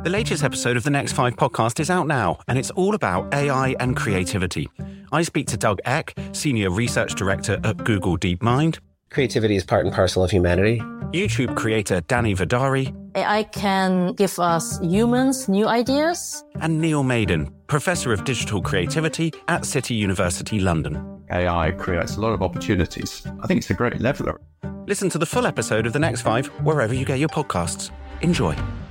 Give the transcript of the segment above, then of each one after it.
The latest episode of the Next 5 podcast is out now, and it's all about AI and creativity. I speak to Doug Eck, Senior Research Director at Google DeepMind. Creativity is part and parcel of humanity. YouTube creator Danny Vidari. AI can give us humans new ideas. And Neil Maiden, Professor of Digital Creativity at City University London. AI creates a lot of opportunities. I think it's a great leveler. Listen to the full episode of The Next 5 wherever you get your podcasts. Enjoy.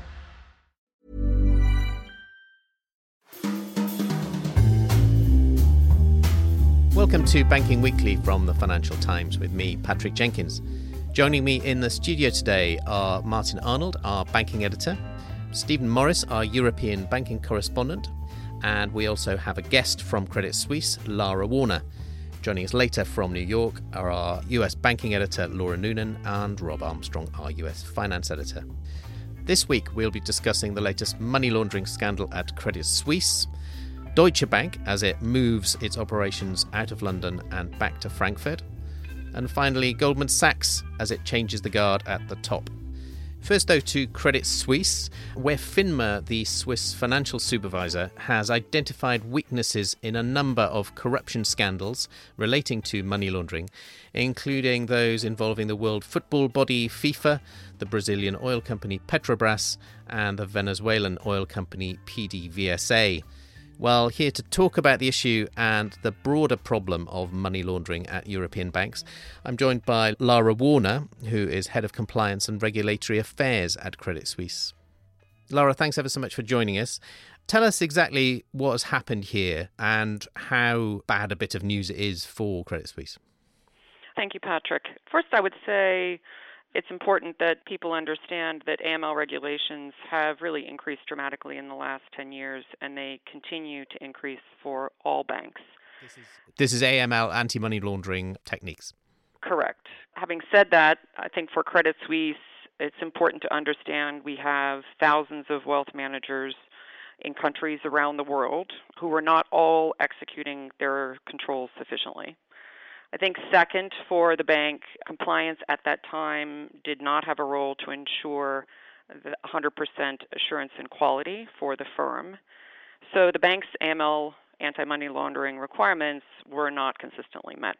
Welcome to Banking Weekly from the Financial Times with me, Patrick Jenkins. Joining me in the studio today are Martin Arnold, our banking editor, Stephen Morris, our European banking correspondent, and we also have a guest from Credit Suisse, Lara Warner. Joining us later from New York are our US banking editor, Laura Noonan, and Rob Armstrong, our US finance editor. This week, we'll be discussing the latest money laundering scandal at Credit Suisse, Deutsche Bank as it moves its operations out of London and back to Frankfurt, and finally Goldman Sachs as it changes the guard at the top. First though to Credit Suisse, where FINMA, the Swiss financial supervisor, has identified weaknesses in a number of corruption scandals relating to money laundering, including those involving the world football body FIFA, the Brazilian oil company Petrobras, and the Venezuelan oil company PDVSA. Well, here to talk about the issue and the broader problem of money laundering at European banks, I'm joined by Lara Warner, who is Head of Compliance and Regulatory Affairs at Credit Suisse. Lara, thanks ever so much for joining us. Tell us exactly what has happened here and how bad a bit of news it is for Credit Suisse. Thank you, Patrick. First, I would say it's important that people understand that AML regulations have really increased dramatically in the last 10 years, and they continue to increase for all banks. This is AML, anti-money laundering techniques. Correct. Having said that, I think for Credit Suisse, it's important to understand we have thousands of wealth managers in countries around the world who are not all executing their controls sufficiently. I think second, for the bank, compliance at that time did not have a role to ensure the 100% assurance and quality for the firm. So the bank's AML, anti-money laundering requirements were not consistently met.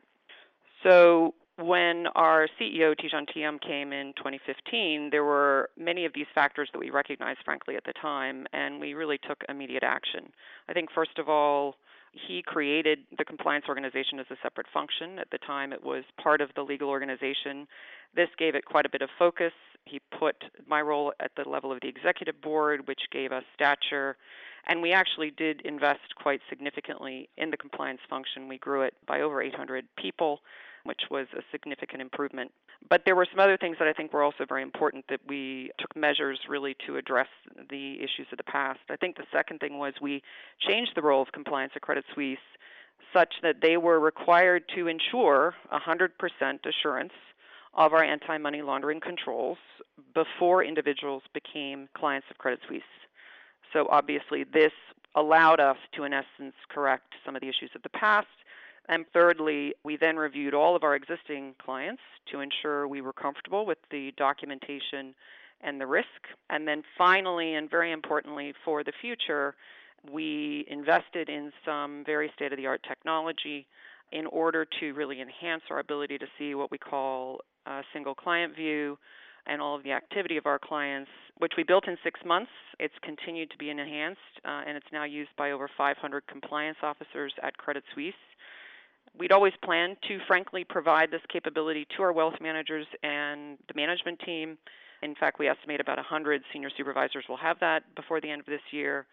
So when our CEO, Tidjane Thiam, came in 2015, there were many of these factors that we recognized, frankly, at the time, and we really took immediate action. I think, first of all, he created the compliance organization as a separate function. At the time, it was part of the legal organization. This gave it quite a bit of focus. He put my role at the level of the executive board, which gave us stature. And we actually did invest quite significantly in the compliance function. We grew it by over 800 people, which was a significant improvement. But there were some other things that I think were also very important that we took measures really to address the issues of the past. I think the second thing was we changed the role of compliance at Credit Suisse such that they were required to ensure 100% assurance of our anti-money laundering controls before individuals became clients of Credit Suisse. So obviously this allowed us to, in essence, correct some of the issues of the past. And thirdly, we then reviewed all of our existing clients to ensure we were comfortable with the documentation and the risk. And then finally, and very importantly for the future, we invested in some very state-of-the-art technology in order to really enhance our ability to see what we call a single client view and all of the activity of our clients, which we built in 6 months. It's continued to be enhanced, and it's now used by over 500 compliance officers at Credit Suisse. We'd always planned to, frankly, provide this capability to our wealth managers and the management team. In fact, we estimate about 100 senior supervisors will have that before the end of this year.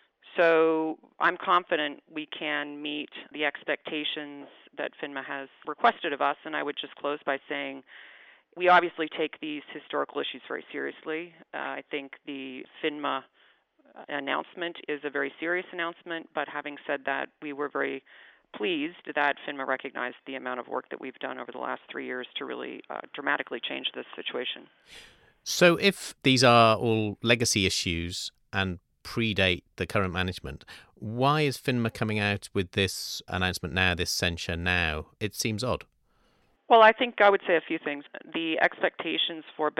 So I'm confident we can meet the expectations that FINMA has requested of us. And I would just close by saying we obviously take these historical issues very seriously. I think the FINMA announcement is a very serious announcement. But having said that, we were very pleased that FINMA recognized the amount of work that we've done over the last 3 years to really dramatically change this situation. So if these are all legacy issues and predate the current management, why is FINMA coming out with this announcement now, this censure now? It seems odd. Well, I think I would say a few things. The expectations for banks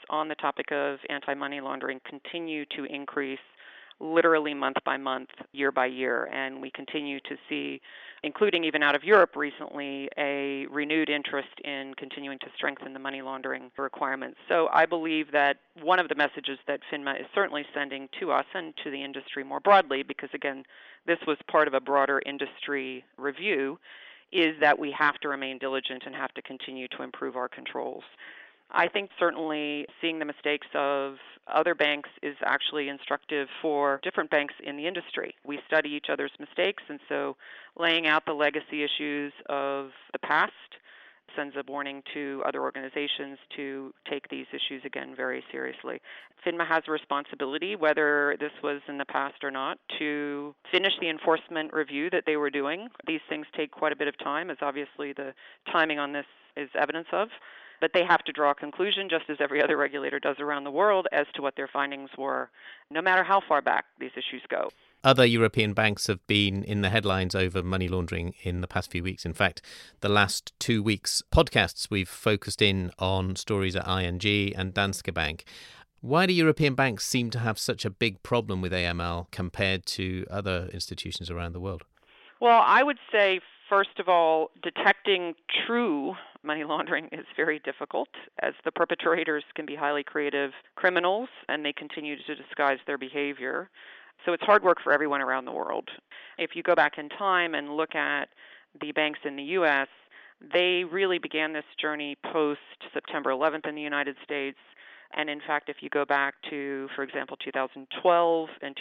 on the topic of anti-money laundering continue to increase literally month by month, year by year. And we continue to see, including even out of Europe recently, a renewed interest in continuing to strengthen the money laundering requirements. So I believe that one of the messages that FINMA is certainly sending to us and to the industry more broadly, because again, this was part of a broader industry review, is that we have to remain diligent and have to continue to improve our controls. I think certainly seeing the mistakes of other banks is actually instructive for different banks in the industry. We study each other's mistakes, and so laying out the legacy issues of the past sends a warning to other organizations to take these issues again very seriously. FINMA has a responsibility, whether this was in the past or not, to finish the enforcement review that they were doing. These things take quite a bit of time, as obviously the timing on this is evidence of. But they have to draw a conclusion, just as every other regulator does around the world, as to what their findings were, no matter how far back these issues go. Other European banks have been in the headlines over money laundering in the past few weeks. In fact, the last 2 weeks' podcasts, we've focused in on stories at ING and Danske Bank. Why do European banks seem to have such a big problem with AML compared to other institutions around the world? Well, I would say, first of all, detecting true money laundering is very difficult, as the perpetrators can be highly creative criminals and they continue to disguise their behavior. So it's hard work for everyone around the world. If you go back in time and look at the banks in the U.S., they really began this journey post-September 11th in the United States. And in fact, if you go back to, for example, 2012 and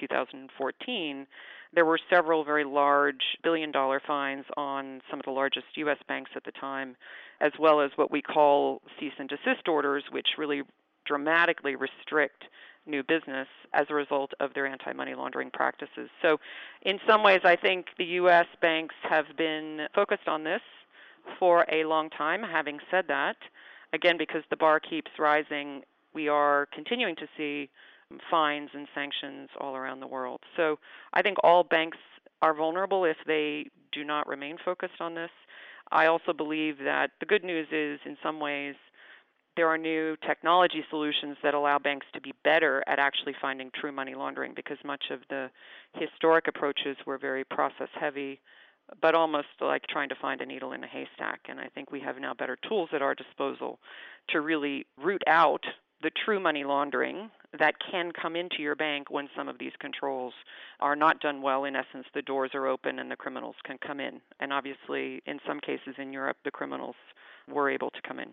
2014, there were several very large billion-dollar fines on some of the largest U.S. banks at the time, as well as what we call cease and desist orders, which really dramatically restrict new business as a result of their anti-money laundering practices. So in some ways, I think the U.S. banks have been focused on this for a long time. Having said that, again, because the bar keeps rising, we are continuing to see fines and sanctions all around the world. So I think all banks are vulnerable if they do not remain focused on this. I also believe that the good news is, in some ways, there are new technology solutions that allow banks to be better at actually finding true money laundering, because much of the historic approaches were very process-heavy, but almost like trying to find a needle in a haystack. And I think we have now better tools at our disposal to really root out the true money laundering that can come into your bank when some of these controls are not done well. In essence, the doors are open and the criminals can come in. And obviously, in some cases in Europe, the criminals were able to come in.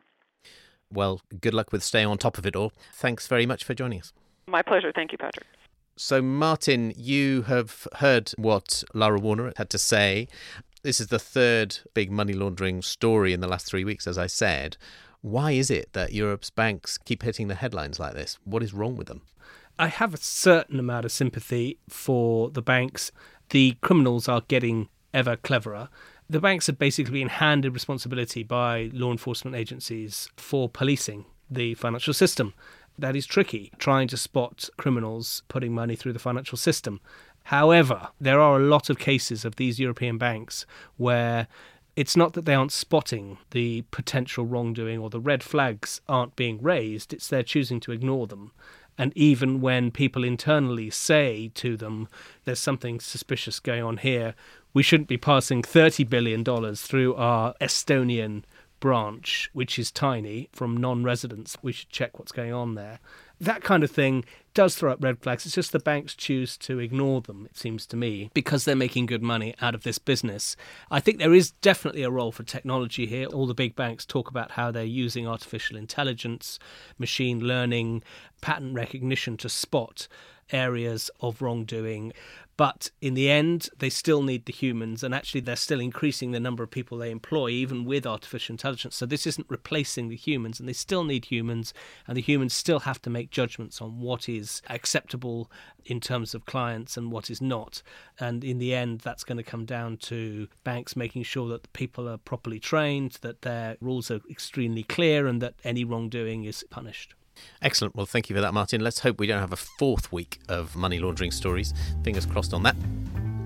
Well, good luck with staying on top of it all. Thanks very much for joining us. My pleasure. Thank you, Patrick. So, Martin, you have heard what Lara Warner had to say. This is the third big money laundering story in the last 3 weeks, as I said. Why is it that Europe's banks keep hitting the headlines like this? What is wrong with them? I have a certain amount of sympathy for the banks. The criminals are getting ever cleverer. The banks have basically been handed responsibility by law enforcement agencies for policing the financial system. That is tricky, trying to spot criminals putting money through the financial system. However, there are a lot of cases of these European banks where it's not that they aren't spotting the potential wrongdoing or the red flags aren't being raised, it's they're choosing to ignore them. And even when people internally say to them, there's something suspicious going on here, we shouldn't be passing $30 billion through our Estonian branch, which is tiny, from non-residents, we should check what's going on there. That kind of thing does throw up red flags. It's just the banks choose to ignore them, it seems to me, because they're making good money out of this business. I think there is definitely a role for technology here. All the big banks talk about how they're using artificial intelligence, machine learning, pattern recognition to spot areas of wrongdoing. But in the end, they still need the humans, and actually they're still increasing the number of people they employ, even with artificial intelligence. So this isn't replacing the humans, and they still need humans, and the humans still have to make judgments on what is acceptable in terms of clients and what is not. And in the end, that's going to come down to banks making sure that the people are properly trained, that their rules are extremely clear, and that any wrongdoing is punished. Excellent. Well, thank you for that, Martin. Let's hope we don't have a fourth week of money laundering stories. Fingers crossed on that.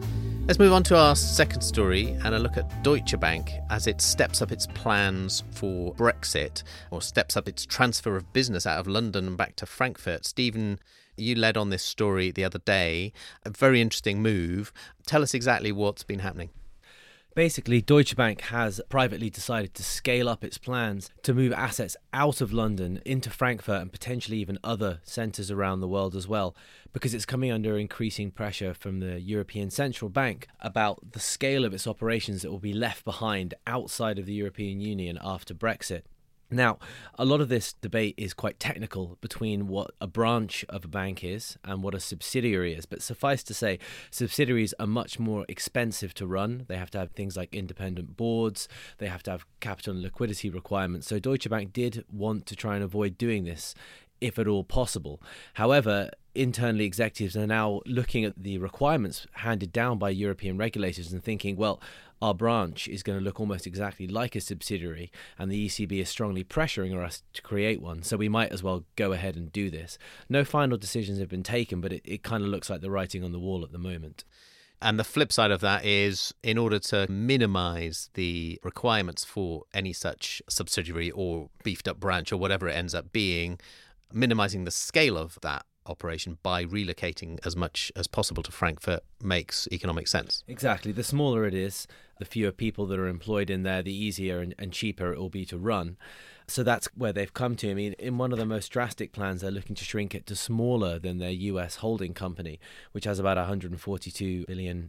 Let's move on to our second story and a look at Deutsche Bank as it steps up its plans for Brexit, or steps up its transfer of business out of London and back to Frankfurt. Stephen, you led on this story the other day. A very interesting move. Tell us exactly what's been happening. Basically, Deutsche Bank has privately decided to scale up its plans to move assets out of London into Frankfurt and potentially even other centres around the world as well, because it's coming under increasing pressure from the European Central Bank about the scale of its operations that will be left behind outside of the European Union after Brexit. Now, a lot of this debate is quite technical between what a branch of a bank is and what a subsidiary is. But suffice to say, subsidiaries are much more expensive to run. They have to have things like independent boards. They have to have capital and liquidity requirements. So Deutsche Bank did want to try and avoid doing this, if at all possible. However, internally, executives are now looking at the requirements handed down by European regulators and thinking, well, our branch is going to look almost exactly like a subsidiary, and the ECB is strongly pressuring us to create one, so we might as well go ahead and do this. No final decisions have been taken, but it kind of looks like the writing on the wall at the moment. And the flip side of that is, in order to minimise the requirements for any such subsidiary or beefed up branch or whatever it ends up being, minimising the scale of that operation by relocating as much as possible to Frankfurt makes economic sense. Exactly. The smaller it is, the fewer people that are employed in there, the easier and cheaper it will be to run. So that's where they've come to. I mean, in one of the most drastic plans, they're looking to shrink it to smaller than their US holding company, which has about $142 billion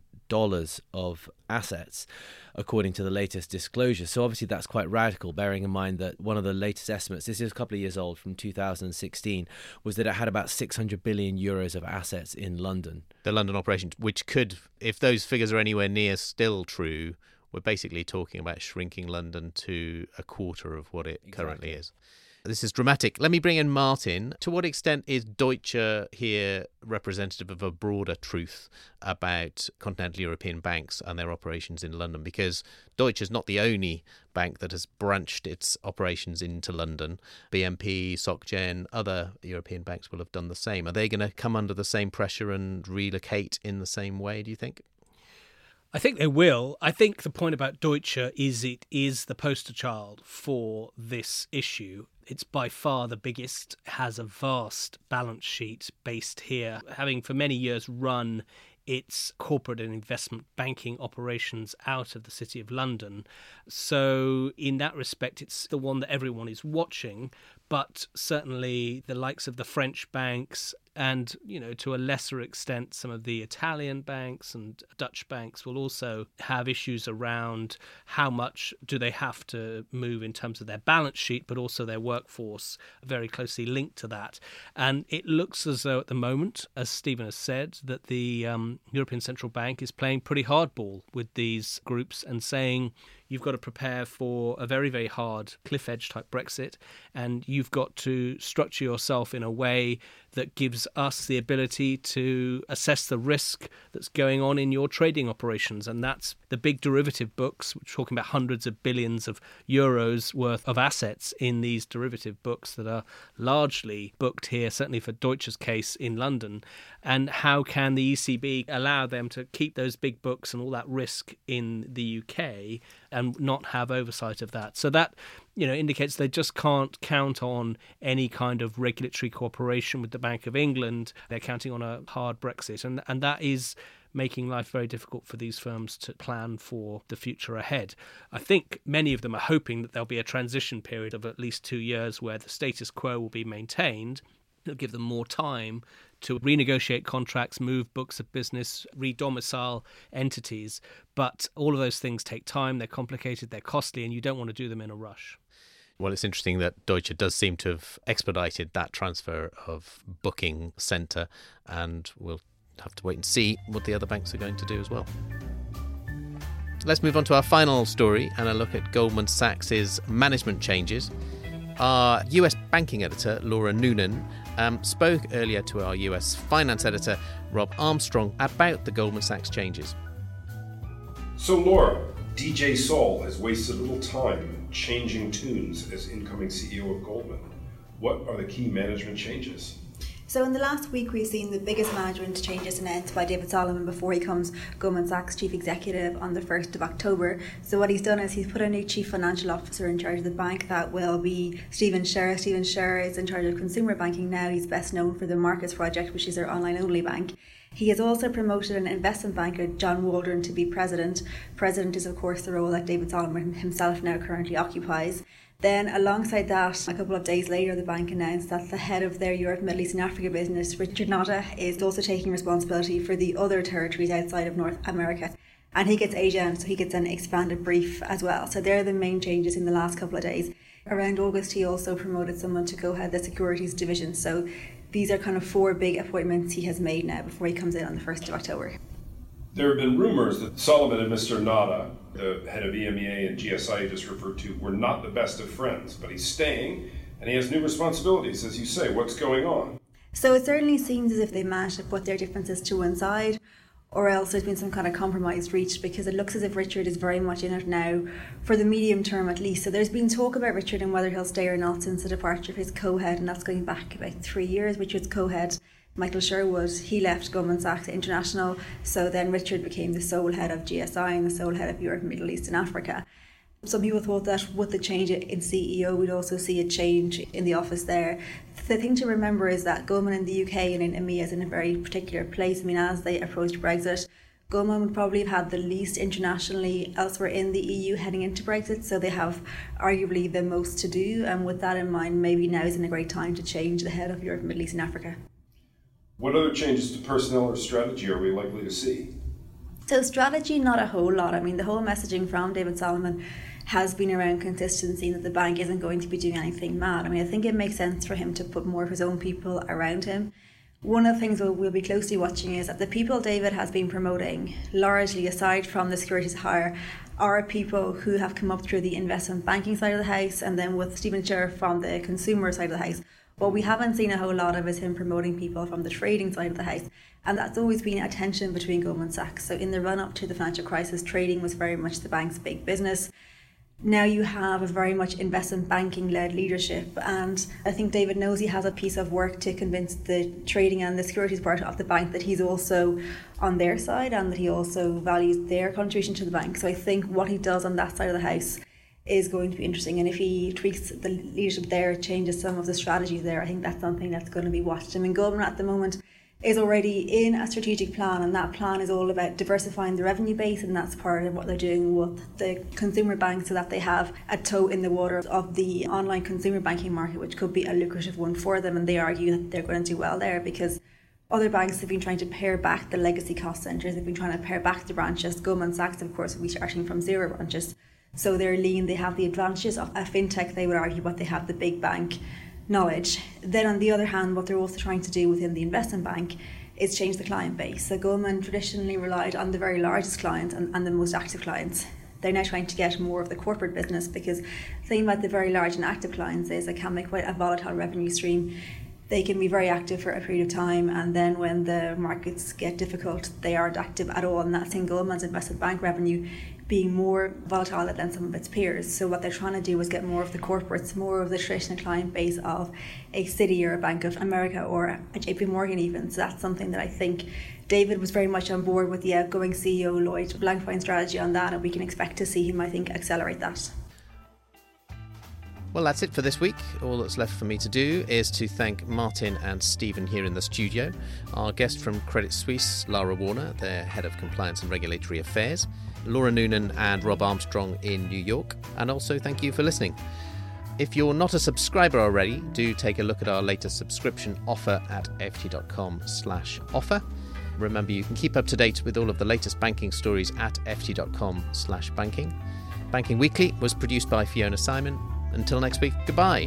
of assets, according to the latest disclosure. So obviously that's quite radical, bearing in mind that one of the latest estimates, this is a couple of years old, from 2016, was that it had about 600 billion euros of assets in London. The London operation, which could, if those figures are anywhere near still true, we're basically talking about shrinking London to a quarter of what it currently is. This is dramatic. Let me bring in Martin. To what extent is Deutsche here representative of a broader truth about continental European banks and their operations in London? Because Deutsche is not the only bank that has branched its operations into London. BNP, SocGen, other European banks will have done the same. Are they going to come under the same pressure and relocate in the same way, do you think? I think they will. I think the point about Deutsche is it is the poster child for this issue. It's by far the biggest, has a vast balance sheet based here, having for many years run its corporate and investment banking operations out of the City of London. So in that respect, it's the one that everyone is watching, but certainly the likes of the French banks and, you know, to a lesser extent, some of the Italian banks and Dutch banks will also have issues around how much do they have to move in terms of their balance sheet, but also their workforce very closely linked to that. And it looks as though at the moment, as Stephen has said, that the European Central Bank is playing pretty hardball with these groups and saying, you've got to prepare for a very, very hard cliff edge type Brexit, and you've got to structure yourself in a way that gives us the ability to assess the risk that's going on in your trading operations. And that's the big derivative books, which are talking about hundreds of billions of euros worth of assets in these derivative books that are largely booked here, certainly for Deutsche's case in London. And how can the ECB allow them to keep those big books and all that risk in the UK and not have oversight of that? So that, you know, indicates they just can't count on any kind of regulatory cooperation with the Bank of England. They're counting on a hard Brexit, and that is making life very difficult for these firms to plan for the future ahead. I think many of them are hoping that there'll be a transition period of at least 2 years where the status quo will be maintained. It'll give them more time to renegotiate contracts, move books of business, re-domicile entities. But all of those things take time, they're complicated, they're costly, and you don't want to do them in a rush. Well, it's interesting that Deutsche does seem to have expedited that transfer of booking centre, and we'll have to wait and see what the other banks are going to do as well. Let's move on to our final story and a look at Goldman Sachs's management changes. Our US banking editor, Laura Noonan, spoke earlier to our US finance editor, Rob Armstrong, about the Goldman Sachs changes. So, Laura, DJ Saul has wasted little time changing tunes as incoming CEO of Goldman. What are the key management changes? So in the last week, we've seen the biggest management changes announced by David Solomon before he becomes Goldman Sachs chief executive on the 1st of October. So what he's done is he's put a new chief financial officer in charge of the bank. That will be Stephen Sherr. Stephen Sherr is in charge of consumer banking now. He's best known for the Markets Project, which is their online-only bank. He has also promoted an investment banker, John Waldron, to be president. President is, of course, the role that David Solomon himself now currently occupies. Then alongside that, a couple of days later, the bank announced that the head of their Europe, Middle East and Africa business, Richard Nota, is also taking responsibility for the other territories outside of North America. And he gets Asia, and so he gets an expanded brief as well. So they're the main changes in the last couple of days. Around August, he also promoted someone to go head the securities division. So these are kind of 4 big appointments he has made now before he comes in on the 1st of October. There have been rumors that Solomon and Mr. Nada, the head of EMEA and GSI you just referred to, were not the best of friends, but he's staying and he has new responsibilities, as you say. What's going on? So it certainly seems as if they managed to put their differences to one side, or else there's been some kind of compromise reached, because it looks as if Richard is very much in it now for the medium term at least. So there's been talk about Richard and whether he'll stay or not since the departure of his co-head, and that's going back about 3 years. Richard's co-head, Michael Sherwood, he left Goldman Sachs International, so then Richard became the sole head of GSI and the sole head of Europe, Middle East and Africa. Some people thought that with the change in CEO, we'd also see a change in the office there. The thing to remember is that Goldman in the UK and in EMEA is in a very particular place. I mean, as they approached Brexit, Goldman would probably have had the least internationally elsewhere in the EU heading into Brexit, so they have arguably the most to do. And with that in mind, maybe now isn't a great time to change the head of Europe, Middle East and Africa. What other changes to personnel or strategy are we likely to see? So strategy, not a whole lot. I mean, the whole messaging from David Solomon has been around consistency, that the bank isn't going to be doing anything mad. I mean, I think it makes sense for him to put more of his own people around him. One of the things we'll be closely watching is that the people David has been promoting, largely aside from the securities hire, are people who have come up through the investment banking side of the house, and then with Stephen Sherr from the consumer side of the house. What we haven't seen a whole lot of is him promoting people from the trading side of the house. And that's always been a tension between Goldman Sachs. So in the run-up to the financial crisis, trading was very much the bank's big business. Now you have a very much investment banking-led leadership. And I think David knows he has a piece of work to convince the trading and the securities part of the bank that he's also on their side and that he also values their contribution to the bank. So I think what he does on that side of the house is going to be interesting, and if he tweaks the leadership there, changes some of the strategies there, I think that's something that's going to be watched. I mean, Goldman at the moment is already in a strategic plan, and that plan is all about diversifying the revenue base, and that's part of what they're doing with the consumer bank, so that they have a toe in the water of the online consumer banking market, which could be a lucrative one for them, and they argue that they're going to do well there because other banks have been trying to pare back the legacy cost centres, they've been trying to pare back the branches. Goldman Sachs, of course, will be starting from 0 branches. So they're lean, they have the advantages of a fintech, they would argue, but they have the big bank knowledge. Then on the other hand, what they're also trying to do within the investment bank is change the client base. So Goldman traditionally relied on the very largest clients and the most active clients. They're now trying to get more of the corporate business, because the thing about the very large and active clients is it can make quite a volatile revenue stream. They can be very active for a period of time, and then when the markets get difficult, they aren't active at all. And that's in Goldman's investment bank revenue being more volatile than some of its peers. So what they're trying to do is get more of the corporates, more of the traditional client base of a Citi or a Bank of America or a JP Morgan even. So that's something that I think David was very much on board with the outgoing CEO Lloyd Blankfein strategy on that, and we can expect to see him, I think, accelerate that. Well, that's it for this week. All that's left for me to do is to thank Martin and Stephen here in the studio, our guest from Credit Suisse, Lara Warner, their Head of Compliance and Regulatory Affairs, Laura Noonan and Rob Armstrong in New York, and also thank you for listening. If you're not a subscriber already, do take a look at our latest subscription offer at ft.com/offer. Remember, you can keep up to date with all of the latest banking stories at ft.com/banking. Banking Weekly was produced by Fiona Simon. Until next week, goodbye.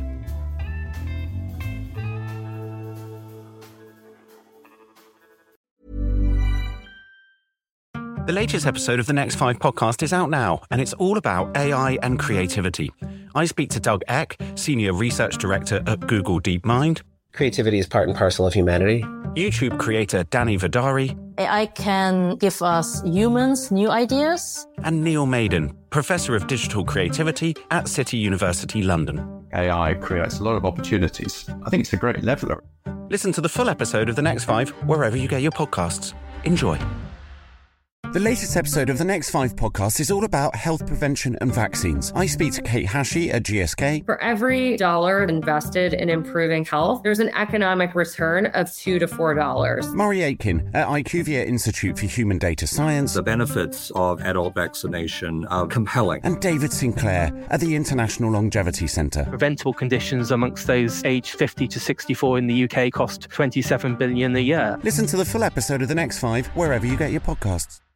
The latest episode of the Next 5 podcast is out now, and it's all about AI and creativity. I speak to Doug Eck, Senior Research Director at Google DeepMind. Creativity is part and parcel of humanity. YouTube creator Danny Vidari. AI can give us humans new ideas. And Neil Maiden, Professor of Digital Creativity at City University London. AI creates a lot of opportunities. I think it's a great leveler. Listen to the full episode of The Next 5 wherever you get your podcasts. Enjoy. The latest episode of The Next 5 podcast is all about health prevention and vaccines. I speak to Kate Hashey at GSK. For every dollar invested in improving health, there's an economic return of $2 to $4. Murray Aitken at IQVIA Institute for Human Data Science. The benefits of adult vaccination are compelling. And David Sinclair at the International Longevity Centre. Preventable conditions amongst those aged 50 to 64 in the UK cost $27 billion a year. Listen to the full episode of The Next 5 wherever you get your podcasts.